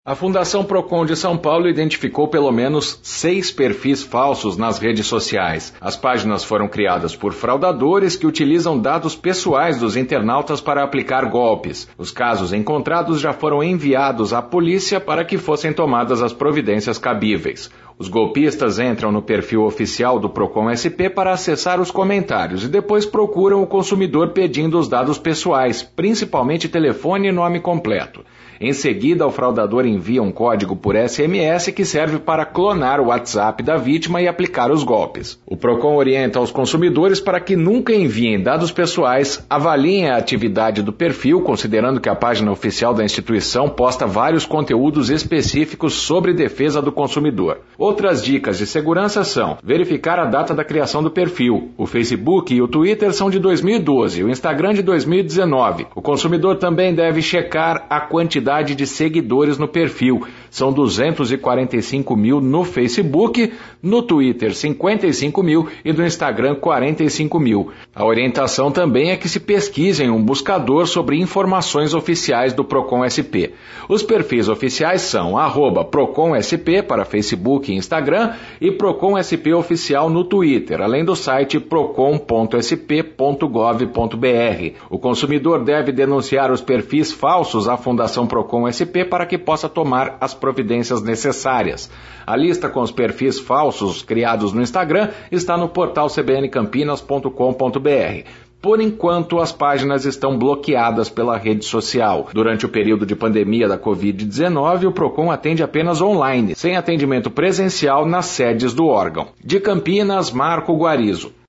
A Fundação Procon de São Paulo identificou pelo menos 6 perfis falsos nas redes sociais. As páginas foram criadas por fraudadores que utilizam dados pessoais dos internautas para aplicar golpes. Os casos encontrados já foram enviados à polícia para que fossem tomadas as providências cabíveis. Os golpistas entram no perfil oficial do Procon SP para acessar os comentários e depois procuram o consumidor pedindo os dados pessoais, principalmente telefone e nome completo. Em seguida, o fraudador envia um código por SMS que serve para clonar o WhatsApp da vítima e aplicar os golpes. O Procon orienta os consumidores para que nunca enviem dados pessoais, avaliem a atividade do perfil, considerando que a página oficial da instituição posta vários conteúdos específicos sobre defesa do consumidor. Outras dicas de segurança são verificar a data da criação do perfil. O Facebook e o Twitter são de 2012, o Instagram de 2019. O consumidor também deve checar a quantidade de seguidores no perfil. São 245 mil no Facebook, no Twitter 55 mil e no Instagram 45 mil. A orientação também é que se pesquise em um buscador sobre informações oficiais do Procon SP. Os perfis oficiais são @ProconSP para Facebook e Instagram e Procon SP Oficial no Twitter, além do site procon.sp.gov.br. O consumidor deve denunciar os perfis falsos à Fundação Procon SP para que possa tomar as providências necessárias. A lista com os perfis falsos criados no Instagram está no portal cbncampinas.com.br. Por enquanto, as páginas estão bloqueadas pela rede social. Durante o período de pandemia da Covid-19, o Procon atende apenas online, sem atendimento presencial nas sedes do órgão. De Campinas, Marco Guarizo.